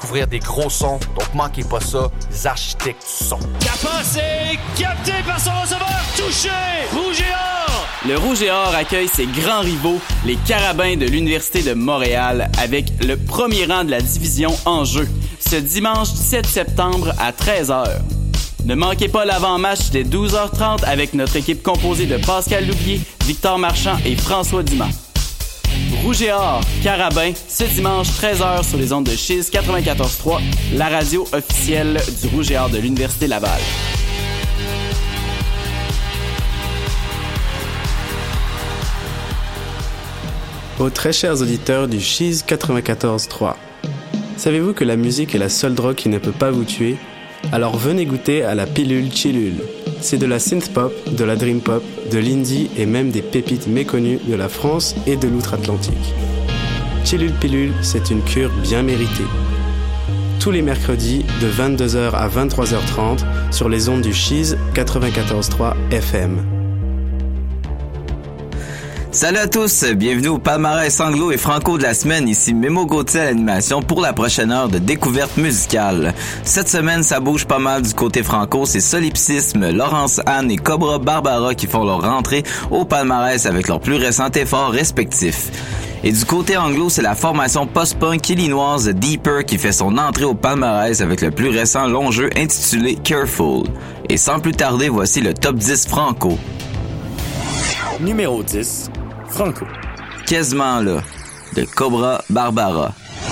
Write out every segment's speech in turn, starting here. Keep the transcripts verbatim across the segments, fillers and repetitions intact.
découvrir des gros sons, donc manquez pas ça, les architectes du son. Capas est capté par son receveur, touché, Rouge et Or! Le Rouge et Or accueille ses grands rivaux, les Carabins de l'Université de Montréal, avec le premier rang de la division en jeu, ce dimanche dix-sept septembre à treize heures. Ne manquez pas l'avant-match dès douze heures trente avec notre équipe composée de Pascal Loubier, Victor Marchand et François Dumas. Rouge et Or, Carabin, ce dimanche treize heures sur les ondes de Chiz quatre-vingt-quatorze trois, la radio officielle du Rouge et Or de l'Université Laval. Aux très chers auditeurs du Chiz quatre-vingt-quatorze trois, savez-vous que la musique est la seule drogue qui ne peut pas vous tuer? Alors venez goûter à la pilule Chillule. C'est de la synth-pop, de la dream-pop, de l'indie et même des pépites méconnues de la France et de l'outre-Atlantique. Chillule Pilule, c'est une cure bien méritée. Tous les mercredis de vingt-deux heures à vingt-trois heures trente sur les ondes du Chiz quatre-vingt-quatorze trois F M. Salut à tous, bienvenue au palmarès anglo et franco de la semaine, ici Memo Gauthier à l'animation pour la prochaine heure de découverte musicale. Cette semaine, ça bouge pas mal du côté franco, c'est Solipsisme, Laurence Anne et Cobra Barbara qui font leur rentrée au palmarès avec leur plus récent effort respectif. Et du côté anglo, c'est la formation post-punk illinoise Deeper qui fait son entrée au palmarès avec le plus récent long jeu intitulé Careful. Et sans plus tarder, voici le top dix franco. Numéro dix, Franco. Quasiment là, de Cobra Barbara.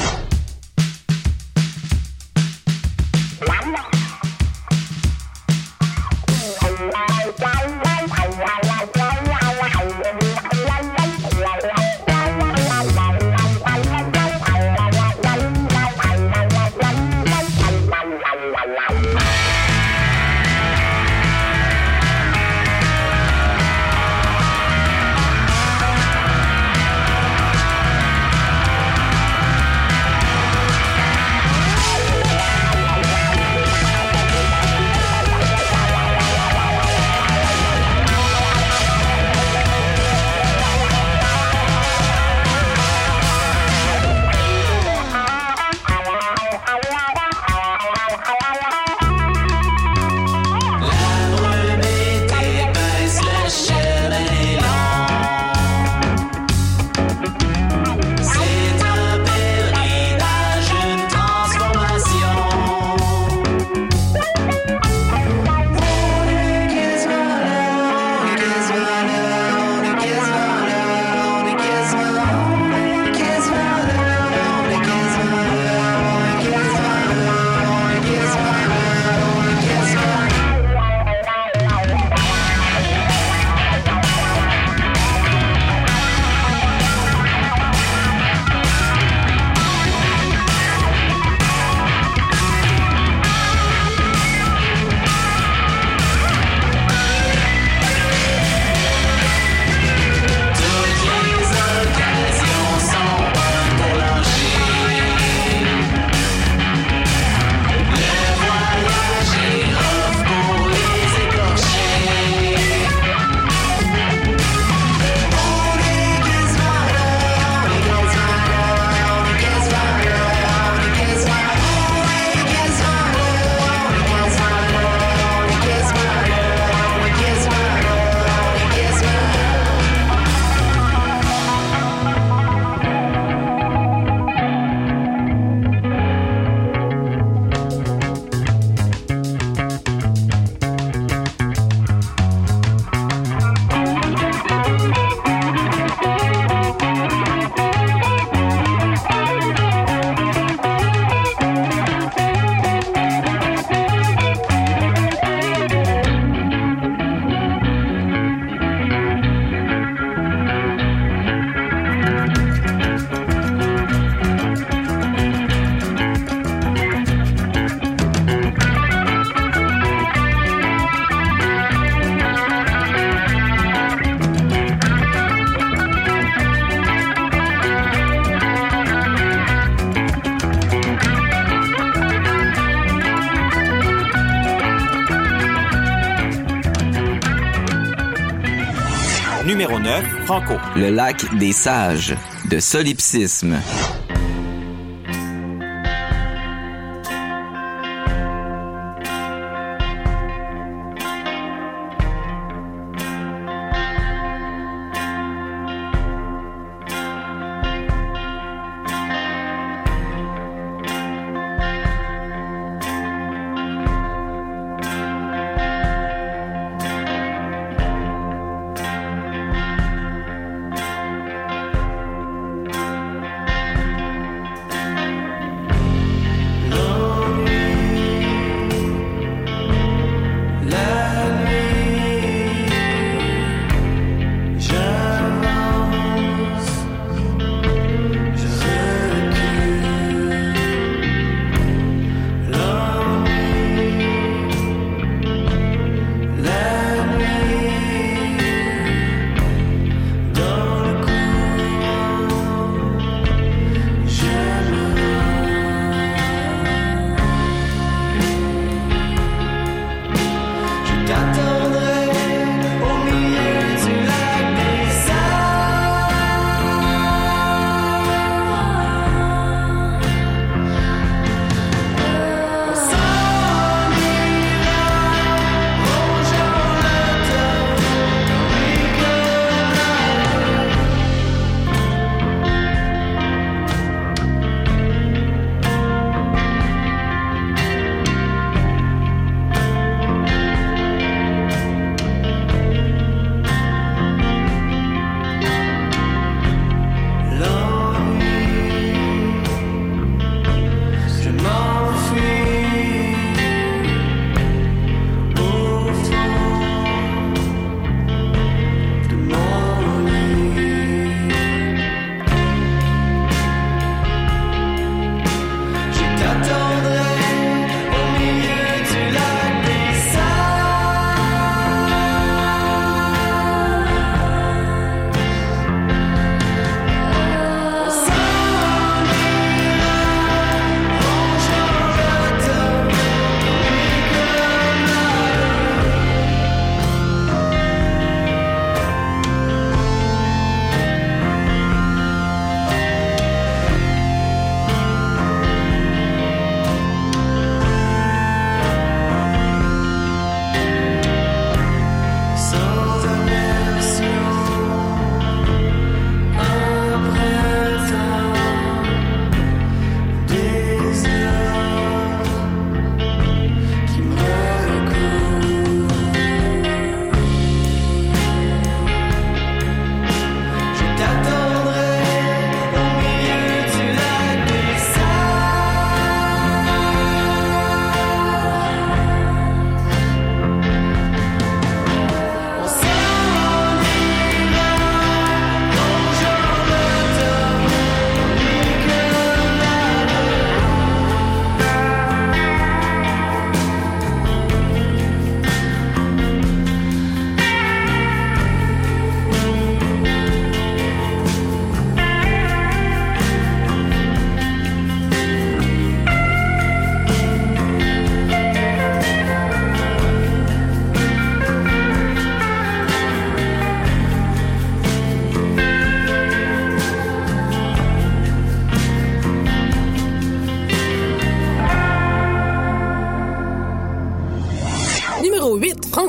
Numéro neuf, Franco. Le lac des sages, de Solipsisme.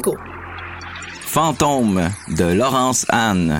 Franco. Fantôme de Laurence Anne.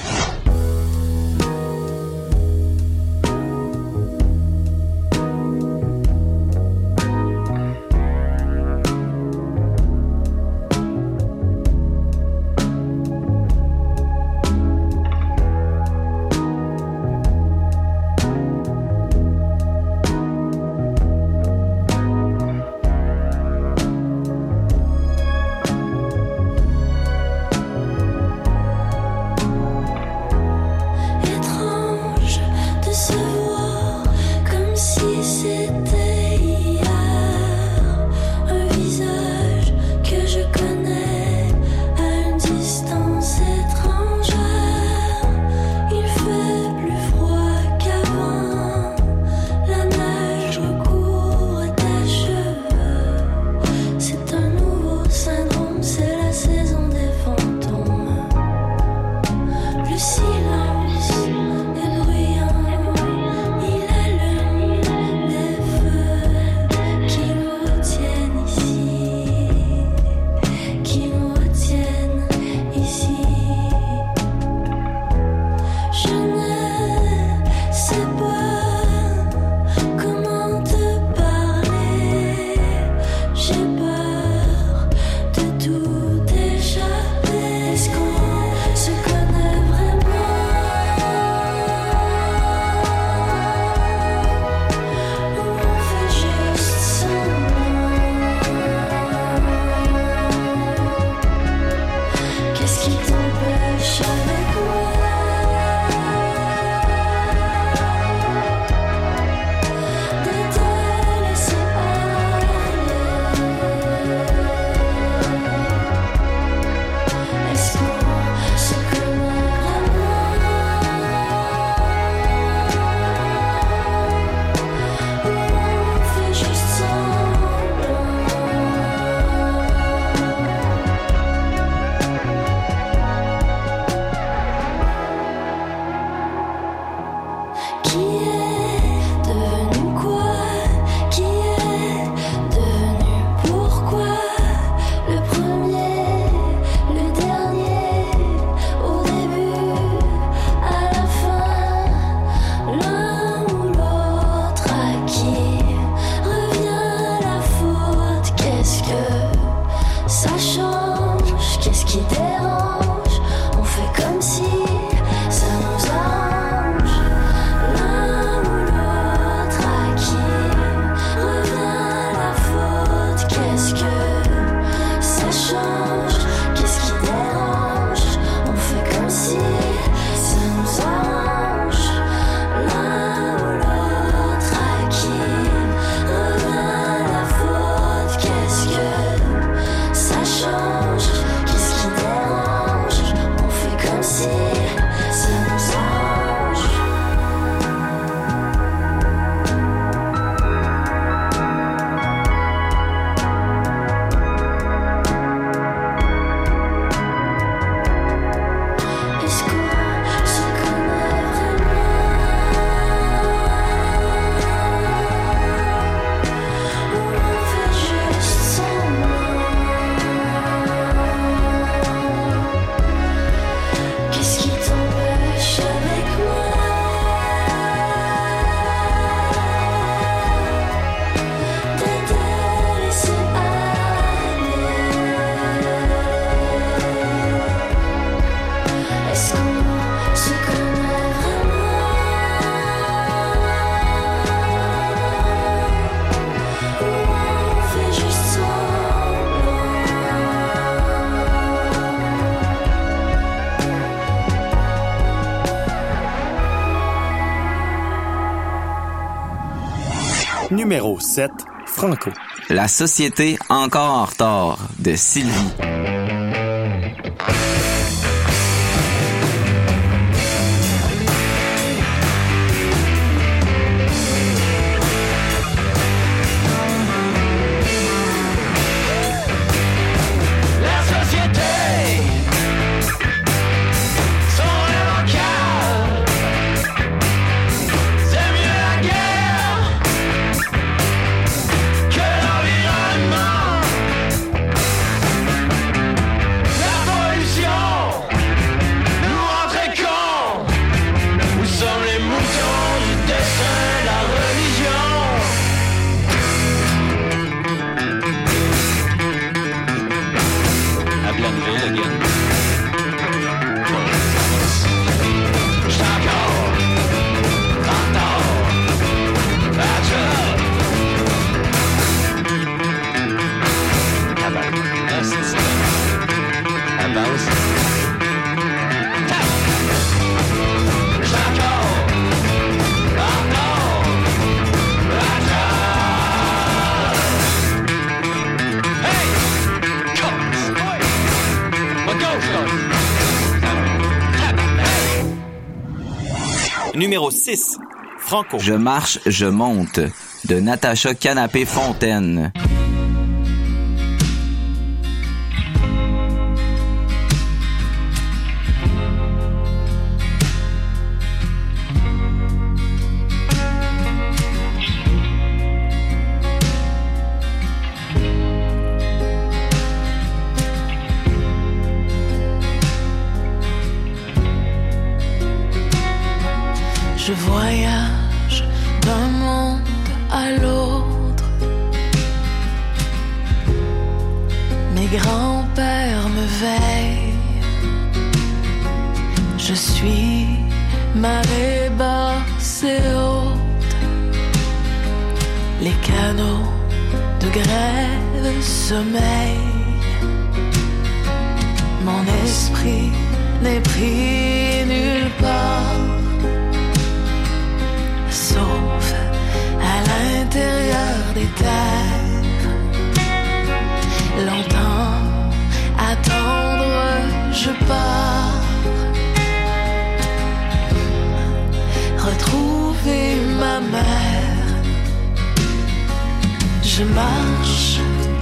Numéro sept, Franco. La société encore en retard de Sylvie. Que l'environnement Numéro six, Franco. Je marche, je monte, de Natacha Canapé-Fontaine. Je voyage d'un monde à l'autre. Mes grands-pères me veillent. Je suis marée basse et haute. Les canaux de grève sommeillent. Mon esprit n'est pris nulle part, sauf à l'intérieur des terres. Longtemps attendre, je pars. Retrouver ma mère. Je marche,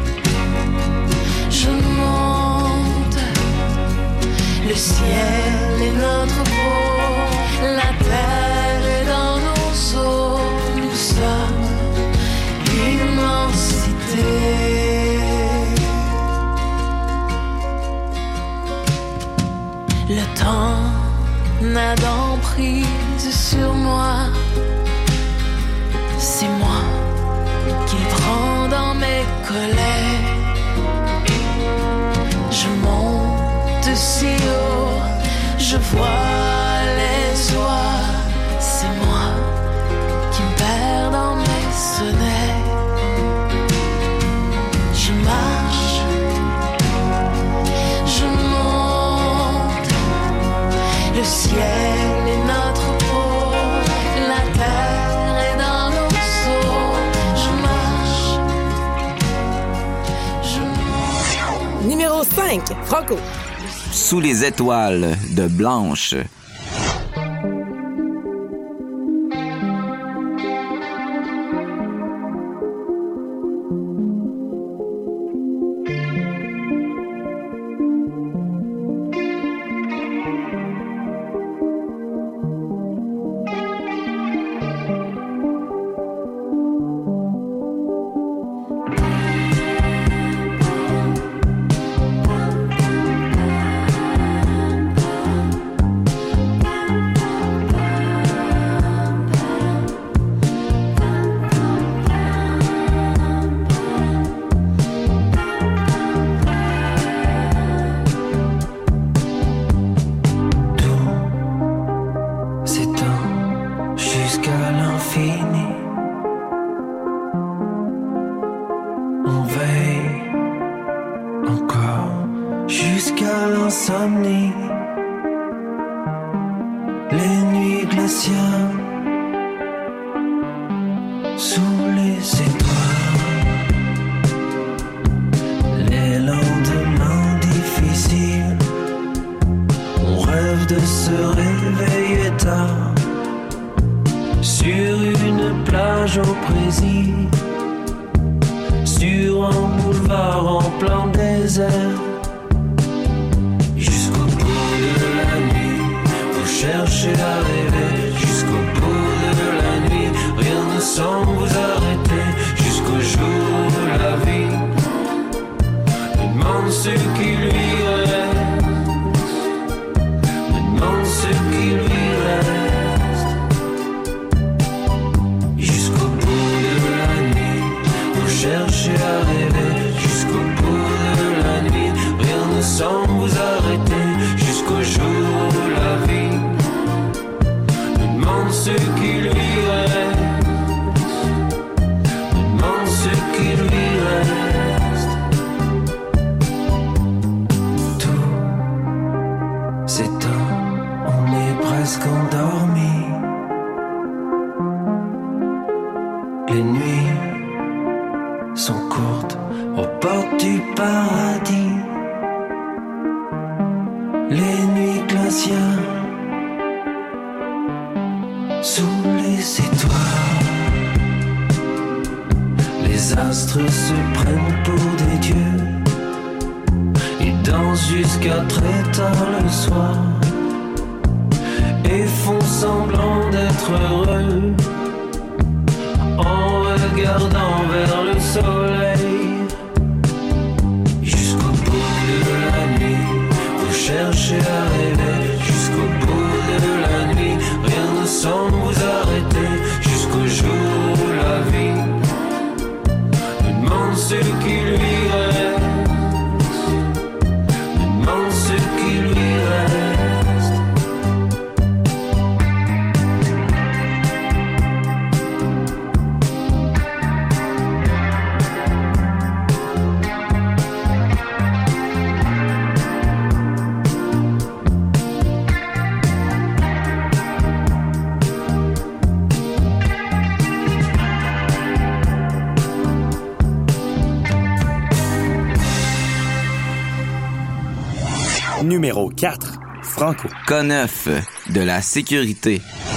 je monte. Le ciel est notre peau, la terre est dans nos eaux. Nous sommes l'immensité. Le temps n'a d'emprise sur moi. C'est moi qu'il prend dans mes collets. Je monte si haut, je vois les oies. C'est moi qui me perds dans mes sonnets. Je marche, je monte. Le ciel est notre peau, la terre est dans nos eaux. Je marche, je monte. Numéro cinq, Franco. Sous les étoiles, de Blanche. Les astres se prennent pour des dieux. Ils dansent jusqu'à très tard le soir et font semblant d'être heureux en regardant vers le soleil. Jusqu'au bout de la nuit, vous cherchez à rêver. Jusqu'au bout de la nuit, rien ne semble vous arrêter. Jusqu'au jour où la vie nous demande ce qui lui reste. Nous demande ce qui lui reste. Numéro quatre, Franco. K neuf, de la sécurité.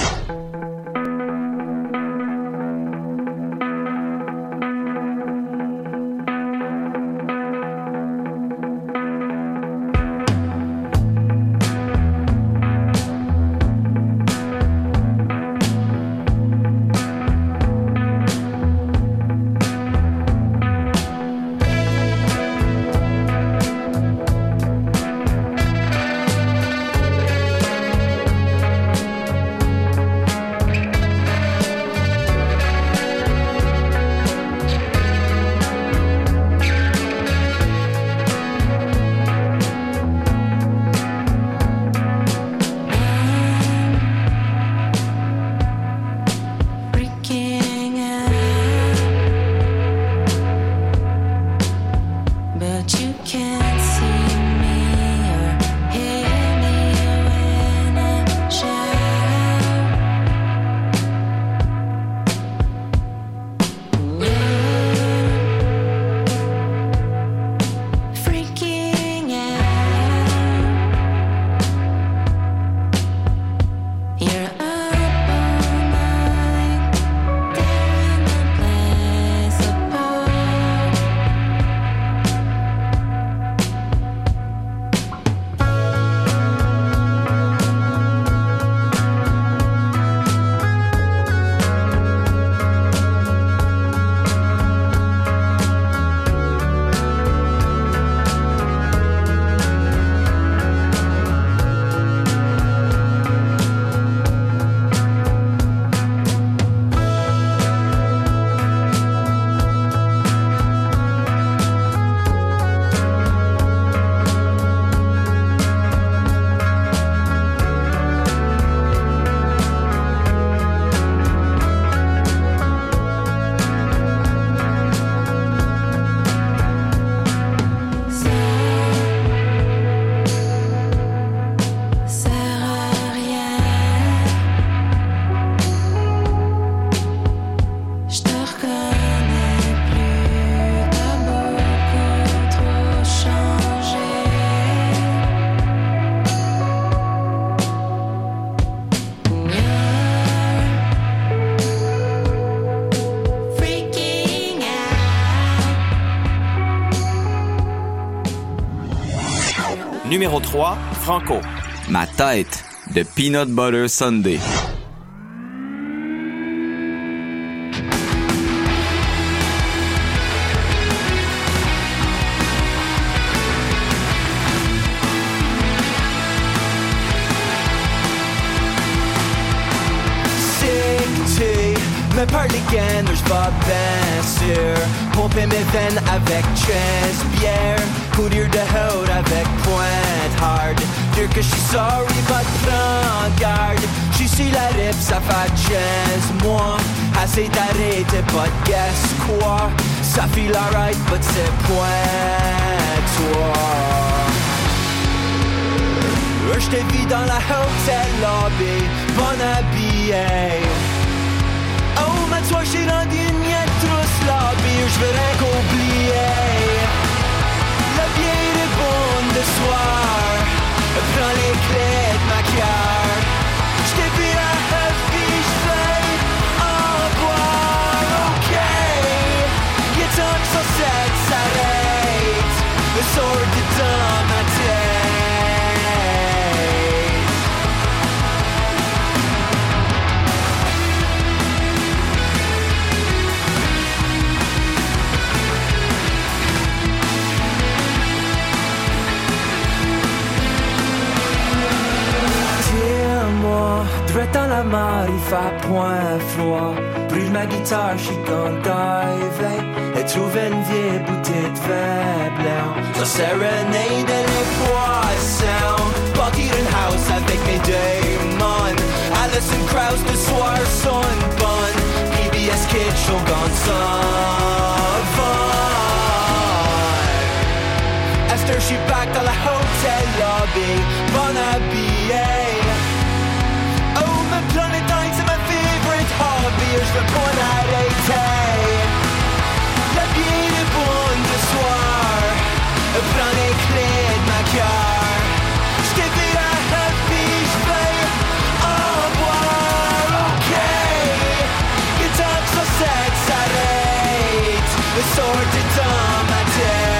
Numéro trois, Franco. Ma tête, de Peanut Butter Sunday. Me parle again, je vais bien sûr pomper mes veines avec treize bières, courir de haut avec pointe hard. Dire que je suis sorry, but prends garde. J'suis sur la rip, ça fait quinze mois. Assez d'arrêter, but guess quoi? Ça feel alright, but c'est point toi. J'te vis dans la hotel lobby, bon habillé. Oh, ma toi, j'ai rendu une miette trousse lobby, je veux rien qu'oublier. La bière est bonne de soir, prends les clés de ma carte. J't'ai vu à Huffy, j'veux en boire, ok. Y'a sortait dans ma tête. Tire-moi, droit dans la mer, il fait point froid. Brûle ma guitare, j'suis dans le dive. Et trouve une vieille bouteille de vin blanc. Je sérénade les poissons. Bâtir une house avec mes démons. Alison Krauss, le soir sonne bonne. P B S Kids, Shogun s'en va. Esther, j'suis back dans la hotel lobby. Bon habillé. Oh, ma planète dingue, c'est ma favorite hobby. Je veux pas l'arrêter. La vie est bonne de soir. Prends les clés de ma cœur. J't'ai vu à happy, j'vais en boire. Ok, le temps que ça s'arrête. Le sort est dans ma tête.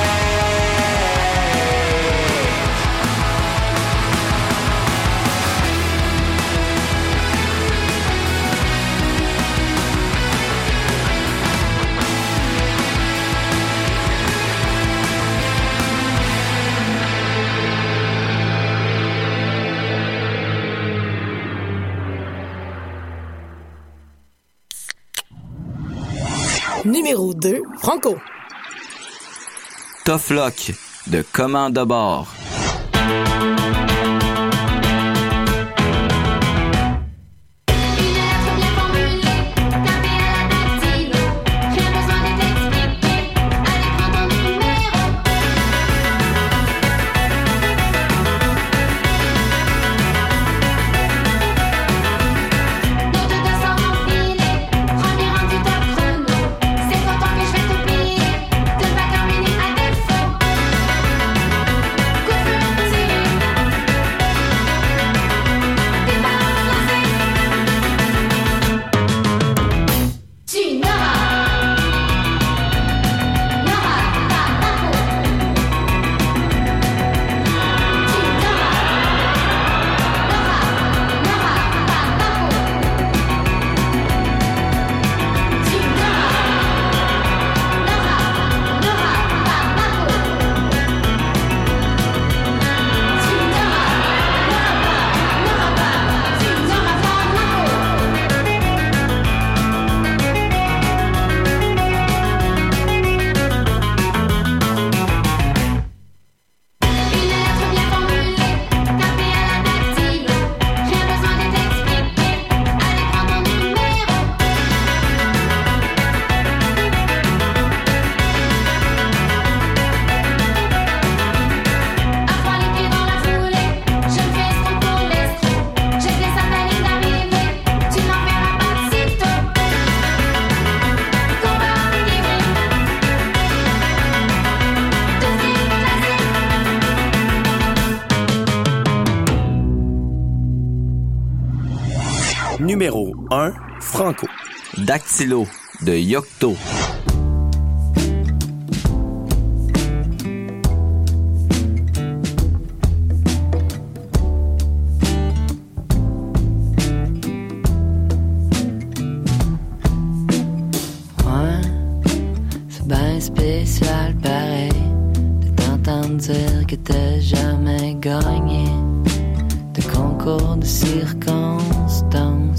Numéro deux, Franco. Tough Luck de Commande de bord. Numéro un, Franco. Dactylo de Yocto. Ouais, c'est ben spécial pareil de t'entendre dire que t'as jamais gagné de concours de circonstances.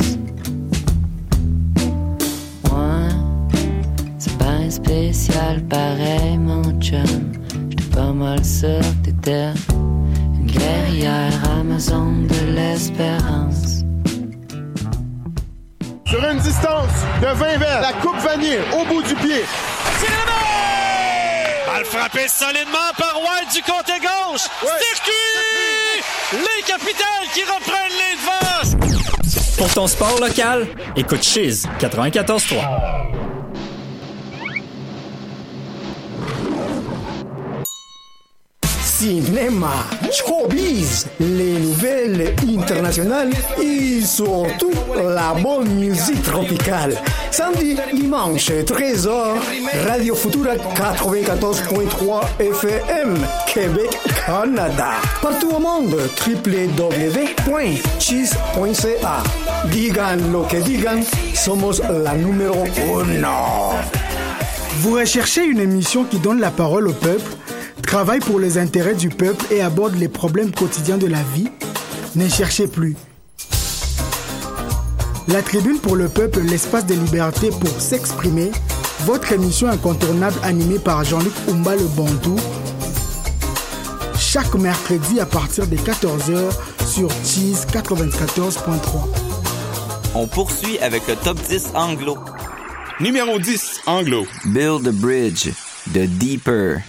Ouais, c'est ben spécial pareil mon chum. J'étais pas mal sûr que t'étais une guerrière amazone de l'espérance. Sur une distance de vingt mètres, la coupe vanille au bout du pied. C'est la main! Balle frappée solidement par White du côté gauche. Ouais. Circuit! Les capitales qui reprennent les devants. Pour ton sport local, écoute Chiz quatre-vingt-quatorze trois. cinéma, showbiz, les nouvelles internationales et surtout la bonne musique tropicale. Samedi, dimanche, treize heures, Radio Futura quatre-vingt-quatorze point trois F M, Québec, Canada. Partout au monde, w w w point cheese point c a. Digan lo que digan, somos la numéro uno. Vous recherchez une émission qui donne la parole au peuple, travaille pour les intérêts du peuple et aborde les problèmes quotidiens de la vie? Ne cherchez plus. La Tribune pour le peuple, l'espace de liberté pour s'exprimer, votre émission incontournable animée par Jean-Luc Oumba le Bantou, chaque mercredi à partir de quatorze heures sur Cheese quatre-vingt-quatorze point trois. On poursuit avec le top dix anglo. Numéro dix, anglo. Build a Bridge, de Deeper.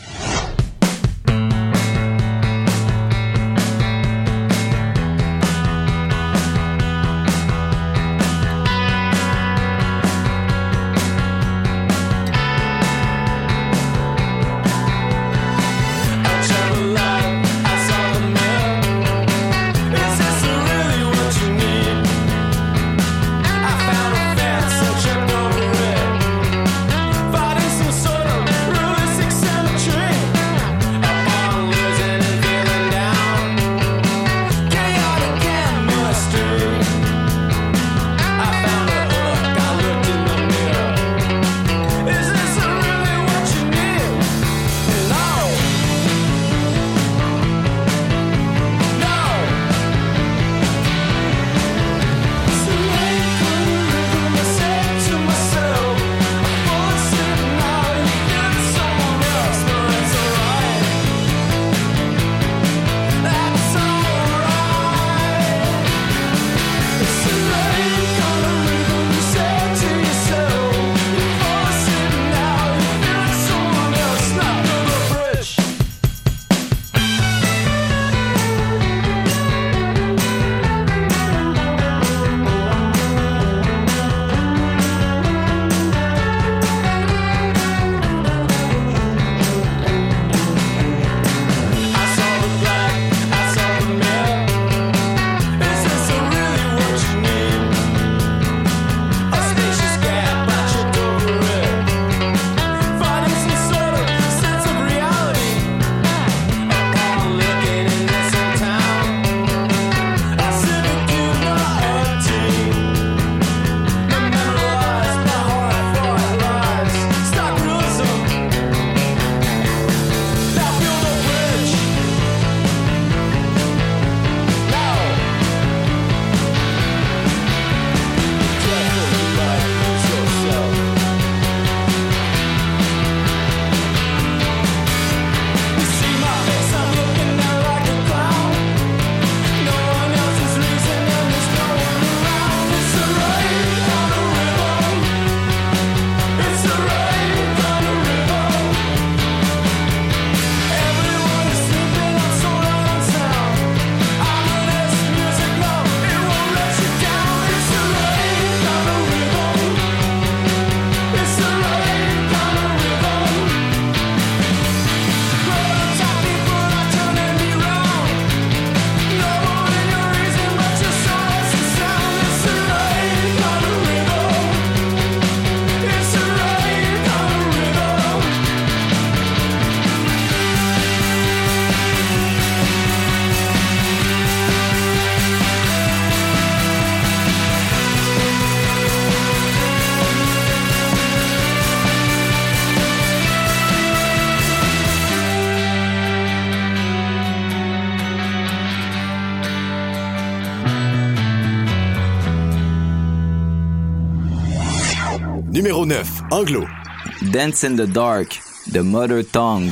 Numéro neuf, anglo. Dance in the Dark, de Mother Tongues.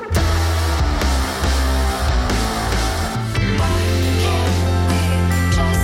Just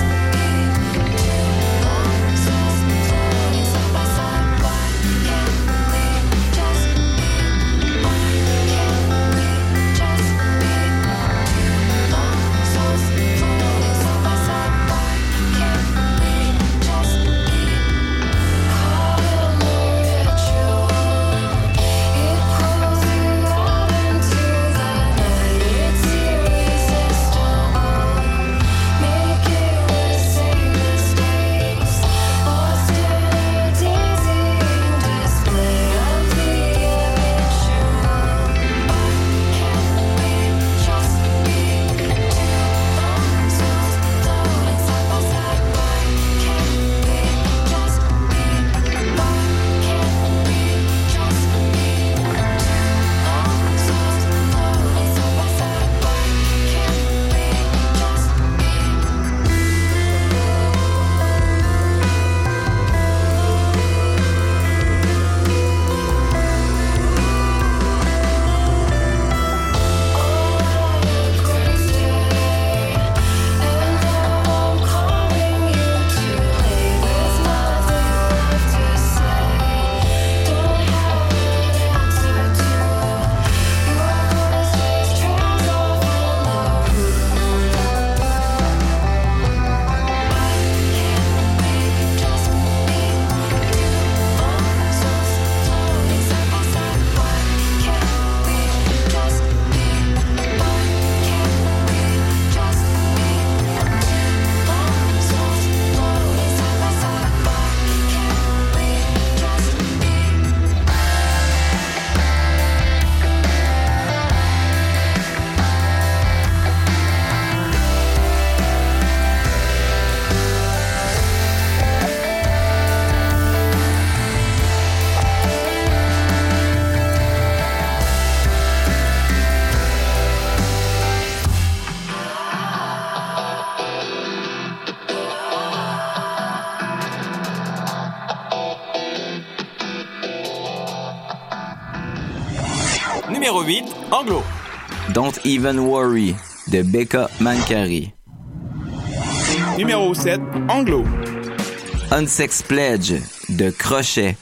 Numéro huit, anglo. Don't Even Worry de Becca Mancari. Numéro sept, anglo. Unsex Pledge de Crochet.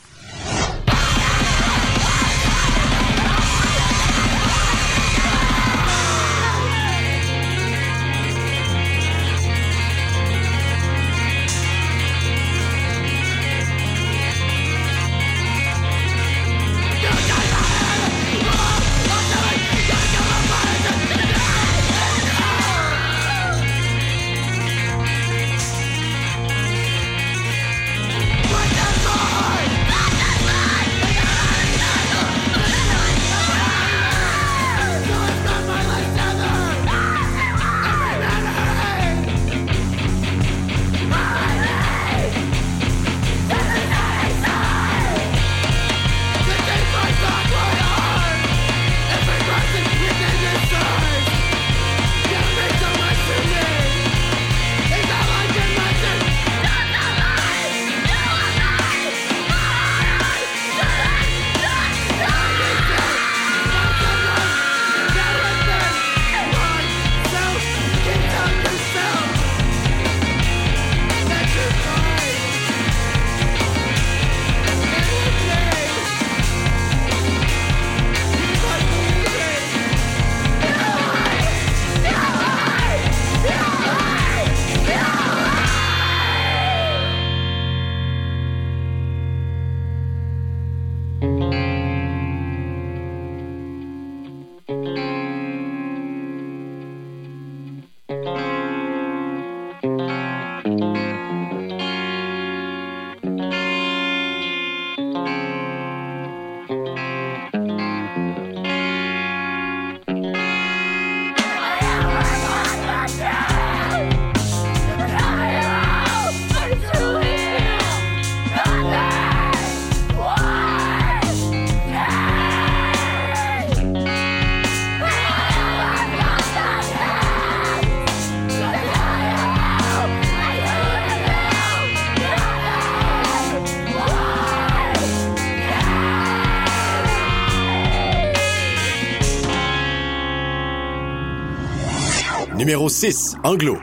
Numéro six, anglo.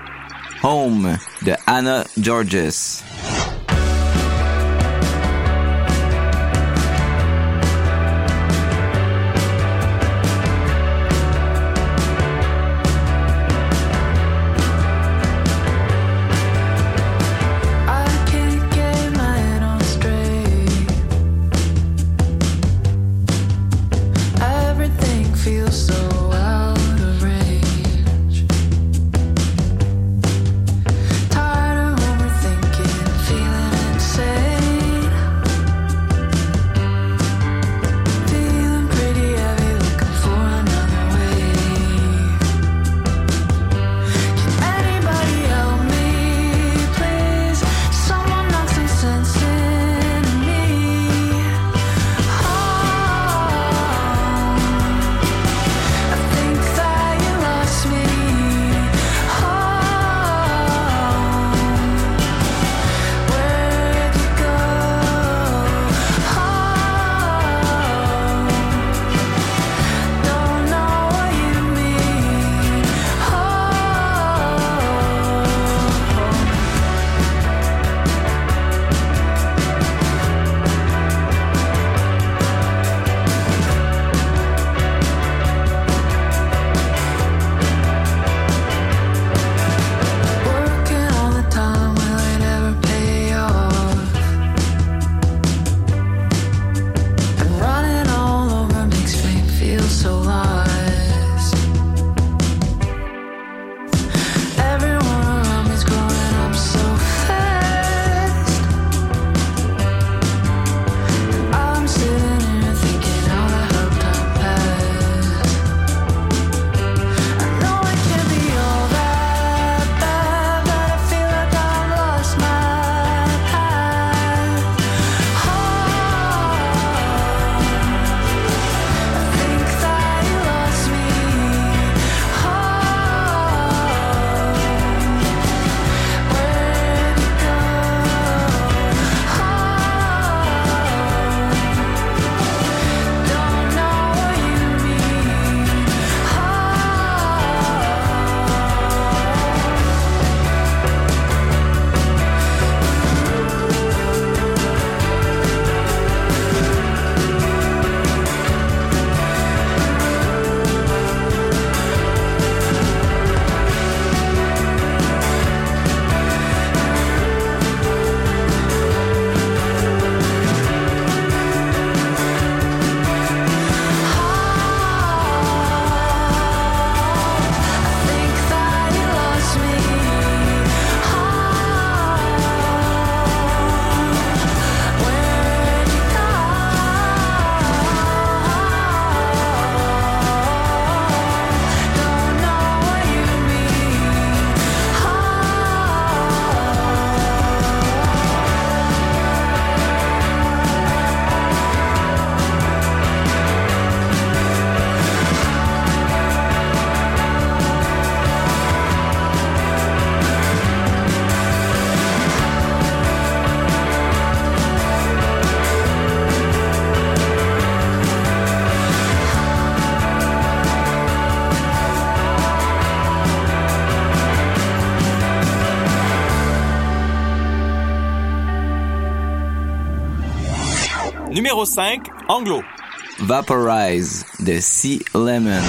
Home de Anna Georges. Tired of overthinking. Numéro cinq, anglo. Vaporize de Sea Lemon.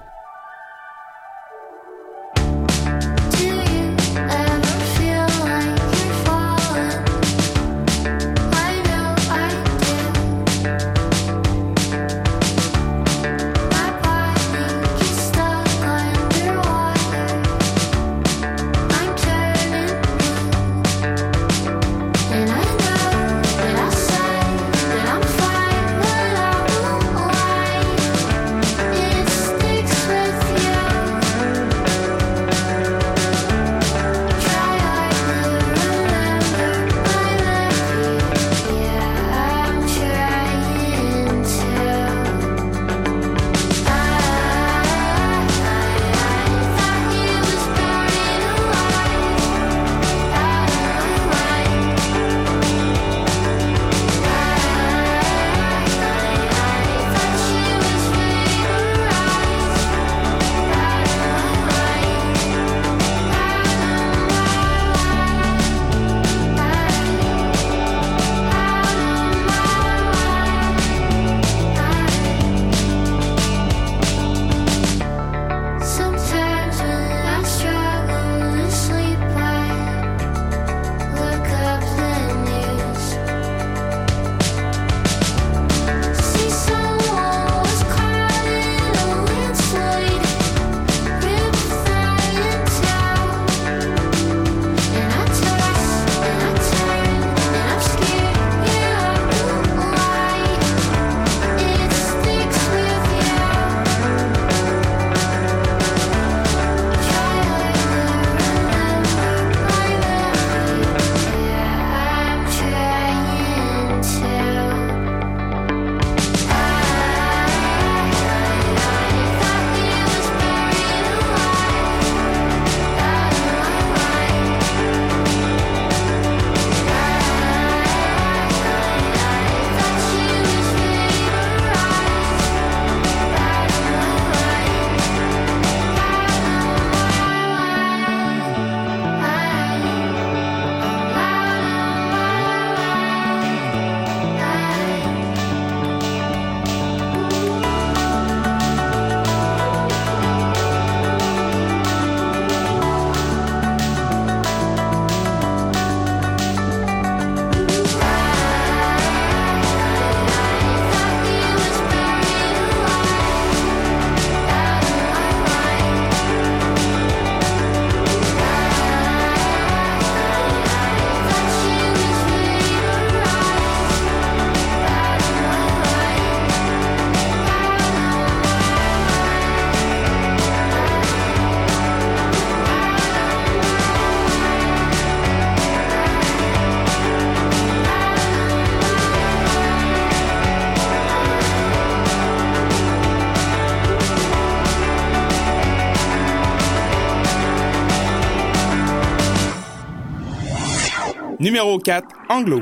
Numéro quatre, anglo.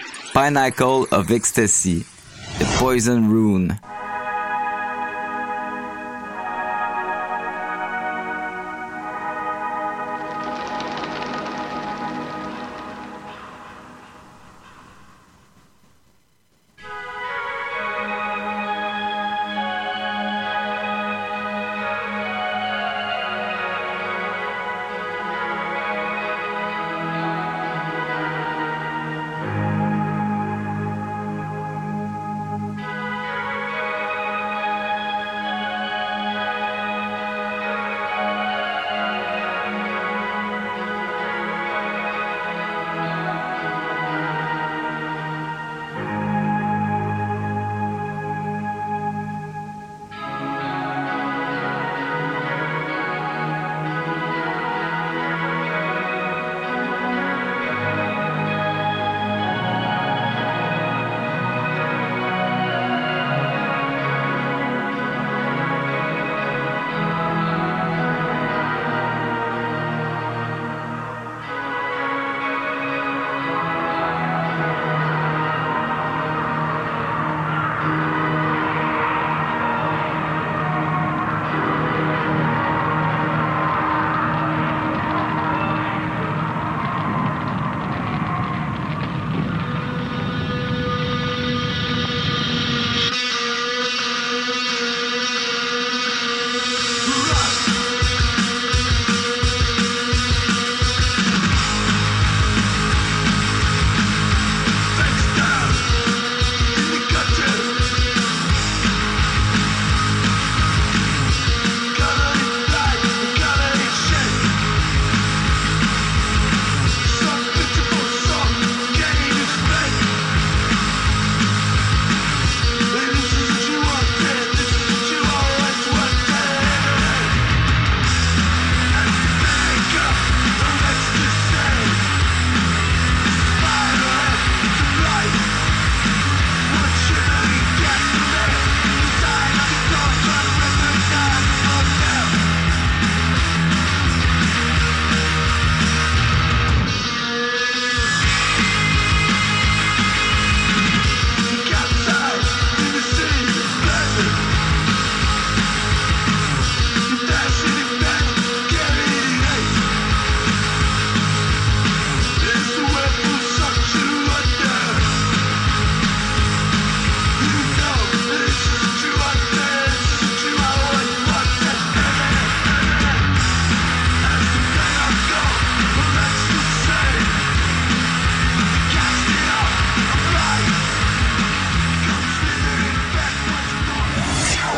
Pinnacle of Ecstasy, The Poison Rune.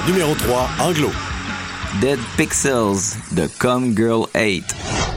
Numéro trois, anglo. Dead Pixels de Come Girl eight.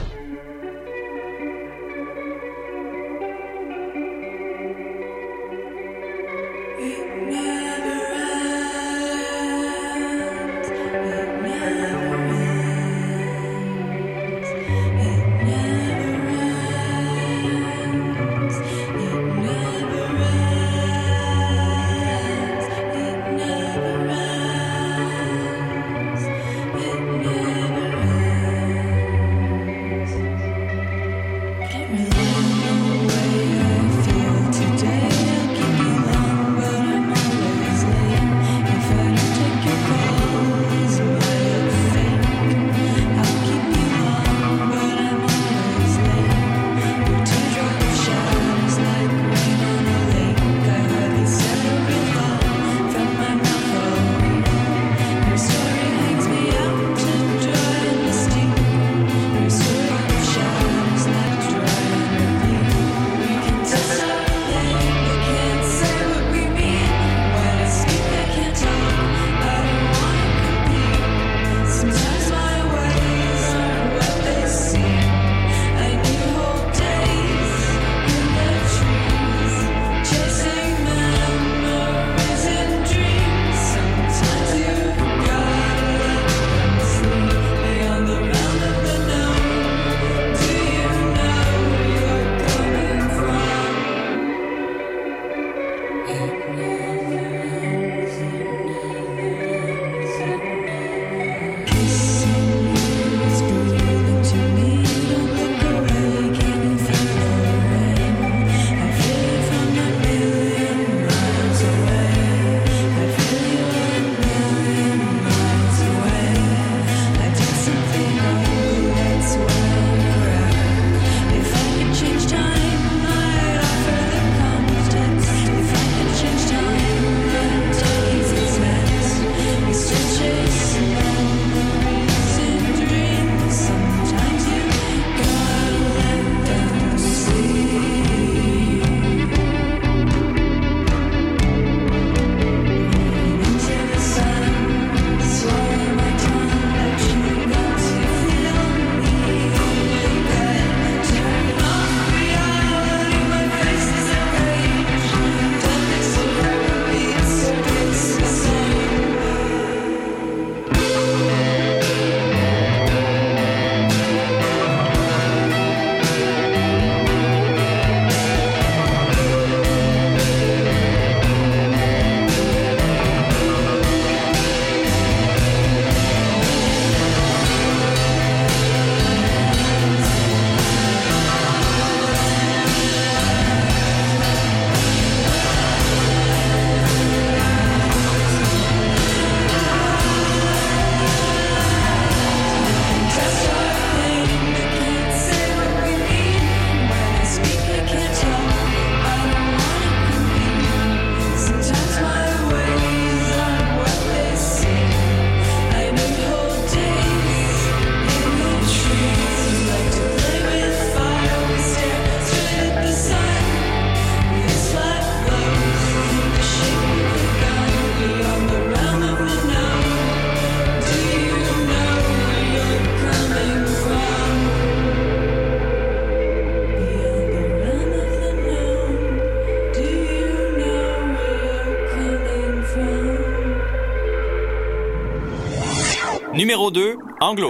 Numéro deux, anglo.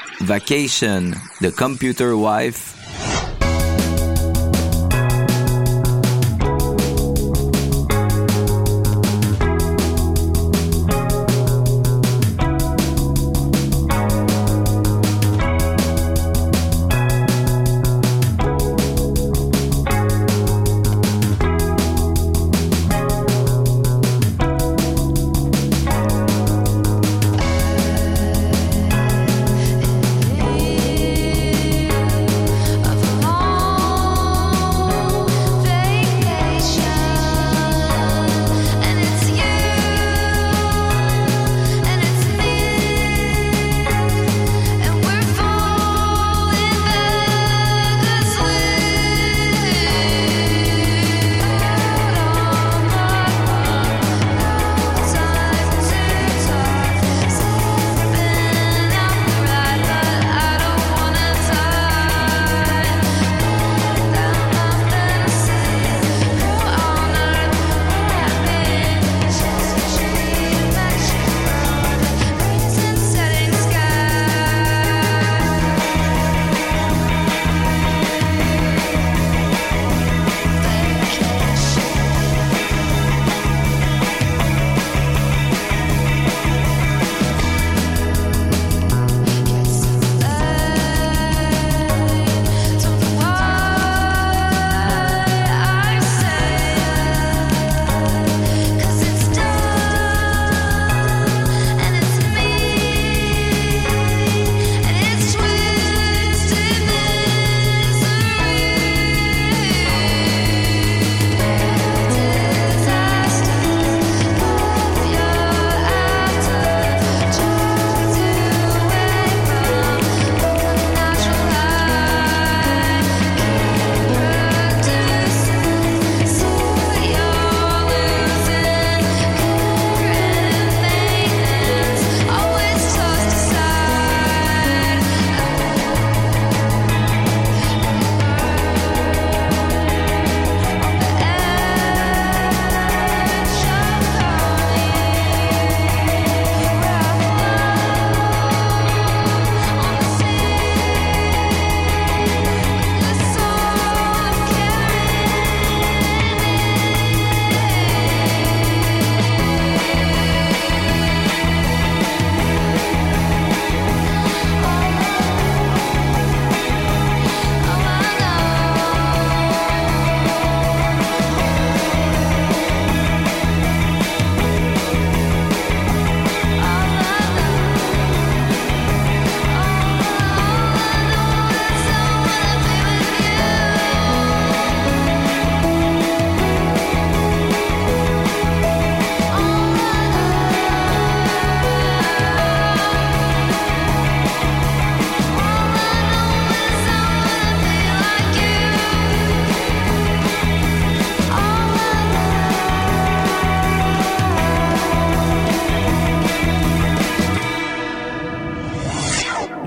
Vacation de Computer Wife.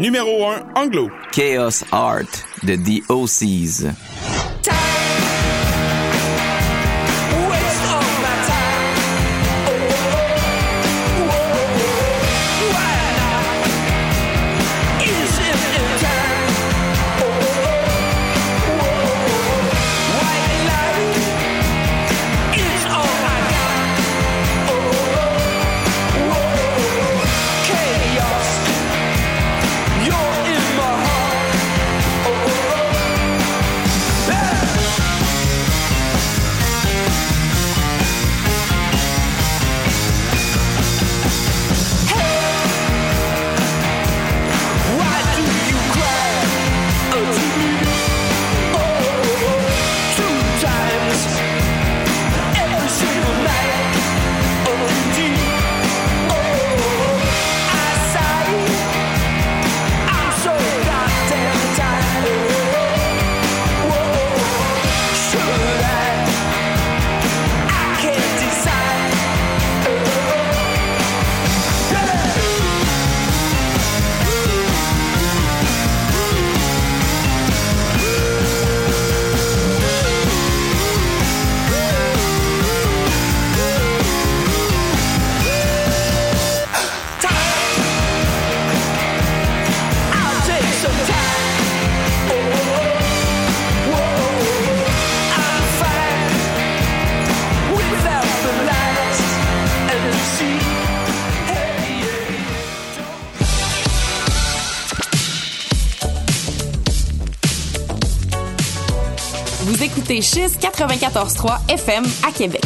numéro un anglo. Chaos Art de The O Cs. Vous écoutez Chiz quatre-vingt-quatorze trois F M à Québec.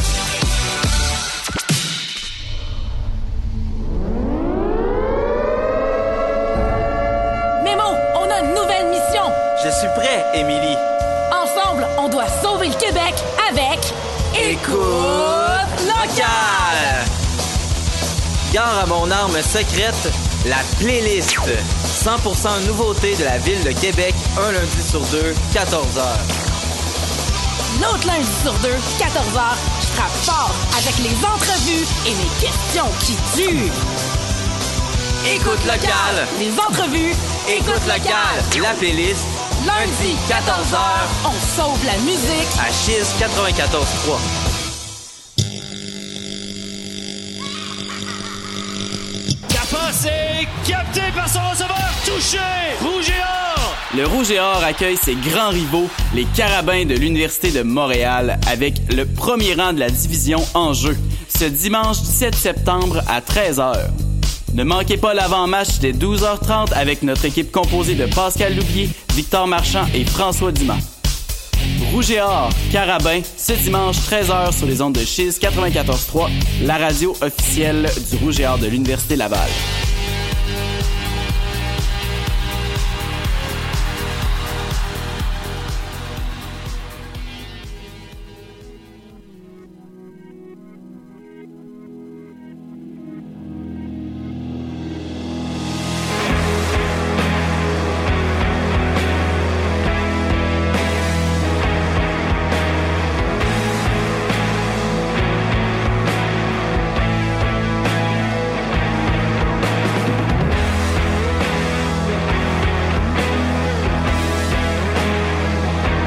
Mémo, on a une nouvelle mission. Je suis prêt, Émilie. Ensemble, on doit sauver le Québec avec Écoute locale. Gare à mon arme secrète, la playlist. cent pour cent nouveautés de la ville de Québec, un lundi sur deux, quatorze heures. L'autre lundi sur deux, quatorze heures, je frappe fort avec les entrevues et mes questions qui tuent. Écoute locale. Les entrevues. Écoute locale. La playlist. Lundi, quatorze heures, on sauve la musique. À Chiz quatre-vingt-quatorze trois. Capassé, capté par son receveur, touché, Rouge et Or. Le Rouge et Or accueille ses grands rivaux, les Carabins de l'Université de Montréal, avec le premier rang de la division en jeu, ce dimanche dix-sept septembre à treize heures. Ne manquez pas l'avant-match dès douze heures trente avec notre équipe composée de Pascal Louvier, Victor Marchand et François Dumas. Rouge et Or, Carabin, ce dimanche treize heures sur les ondes de Chiz quatre-vingt-quatorze trois, la radio officielle du Rouge et Or de l'Université Laval.